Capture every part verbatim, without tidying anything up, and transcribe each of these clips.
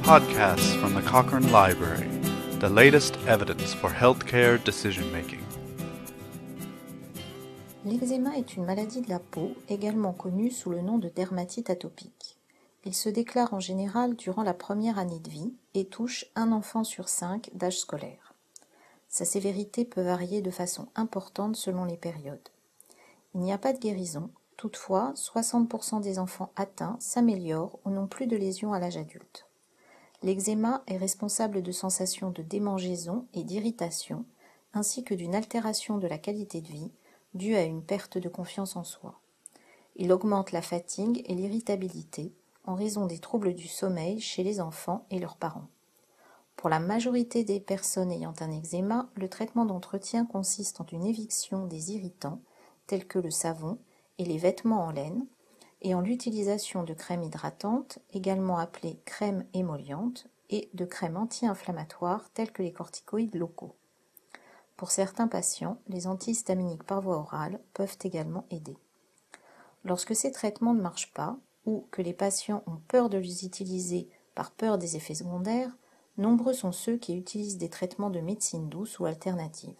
Podcasts from the Cochrane Library, the latest evidence for healthcare decision-making. L'eczéma est une maladie de la peau, également connue sous le nom de dermatite atopique. Il se déclare en général durant la première année de vie et touche un enfant sur cinq d'âge scolaire. Sa sévérité peut varier de façon importante selon les périodes. Il n'y a pas de guérison, toutefois soixante pour cent des enfants atteints s'améliorent ou n'ont plus de lésions à l'âge adulte. L'eczéma est responsable de sensations de démangeaison et d'irritation, ainsi que d'une altération de la qualité de vie due à une perte de confiance en soi. Il augmente la fatigue et l'irritabilité en raison des troubles du sommeil chez les enfants et leurs parents. Pour la majorité des personnes ayant un eczéma, le traitement d'entretien consiste en une éviction des irritants tels que le savon et les vêtements en laine, et en l'utilisation de crèmes hydratantes, également appelées crèmes émollientes, et de crèmes anti-inflammatoires telles que les corticoïdes locaux. Pour certains patients, les antihistaminiques par voie orale peuvent également aider. Lorsque ces traitements ne marchent pas, ou que les patients ont peur de les utiliser par peur des effets secondaires, nombreux sont ceux qui utilisent des traitements de médecine douce ou alternative.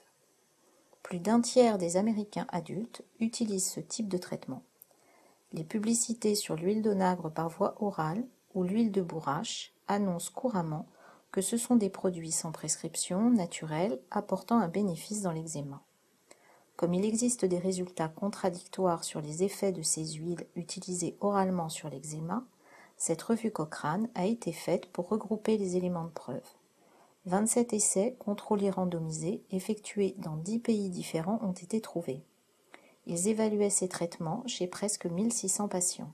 Plus d'un tiers des Américains adultes utilisent ce type de traitement. Les publicités sur l'huile d'onagre par voie orale ou l'huile de bourrache annoncent couramment que ce sont des produits sans prescription, naturels, apportant un bénéfice dans l'eczéma. Comme il existe des résultats contradictoires sur les effets de ces huiles utilisées oralement sur l'eczéma, cette revue Cochrane a été faite pour regrouper les éléments de preuve. vingt-sept essais contrôlés randomisés effectués dans dix pays différents ont été trouvés. Ils évaluaient ces traitements chez presque mille six cents patients.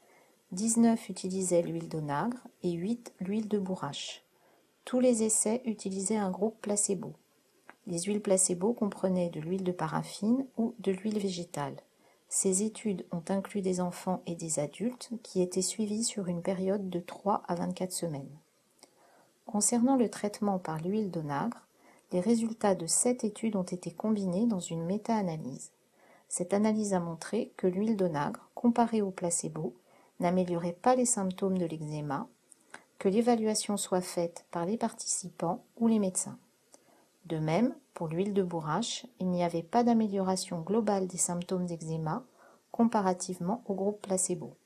dix-neuf utilisaient l'huile d'onagre et huit l'huile de bourrache. Tous les essais utilisaient un groupe placebo. Les huiles placebo comprenaient de l'huile de paraffine ou de l'huile végétale. Ces études ont inclus des enfants et des adultes qui étaient suivis sur une période de trois à vingt-quatre semaines. Concernant le traitement par l'huile d'onagre, les résultats de sept études ont été combinés dans une méta-analyse. Cette analyse a montré que l'huile d'onagre, comparée au placebo, n'améliorait pas les symptômes de l'eczéma, que l'évaluation soit faite par les participants ou les médecins. De même, pour l'huile de bourrache, il n'y avait pas d'amélioration globale des symptômes d'eczéma comparativement au groupe placebo.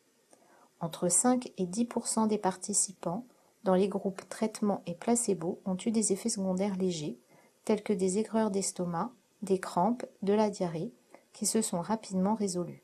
Entre cinq et dix pour cent des participants dans les groupes traitement et placebo ont eu des effets secondaires légers, tels que des aigreurs d'estomac, des crampes, de la diarrhée, qui se sont rapidement résolus.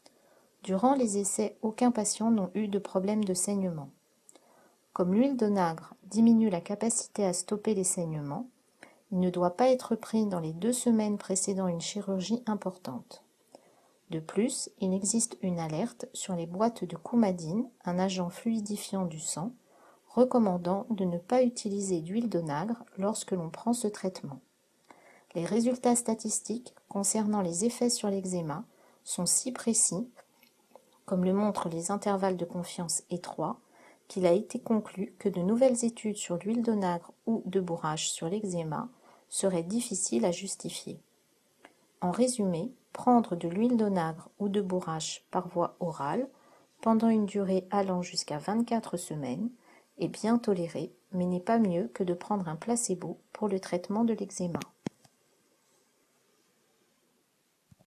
Durant les essais, aucun patient n'a eu de problème de saignement. Comme l'huile d'onagre diminue la capacité à stopper les saignements, il ne doit pas être pris dans les deux semaines précédant une chirurgie importante. De plus, il existe une alerte sur les boîtes de coumadine, un agent fluidifiant du sang, recommandant de ne pas utiliser d'huile d'onagre lorsque l'on prend ce traitement. Les résultats statistiques concernant les effets sur l'eczéma sont si précis, comme le montrent les intervalles de confiance étroits, qu'il a été conclu que de nouvelles études sur l'huile d'onagre ou de bourrache sur l'eczéma seraient difficiles à justifier. En résumé, prendre de l'huile d'onagre ou de bourrache par voie orale pendant une durée allant jusqu'à vingt-quatre semaines est bien toléré, mais n'est pas mieux que de prendre un placebo pour le traitement de l'eczéma.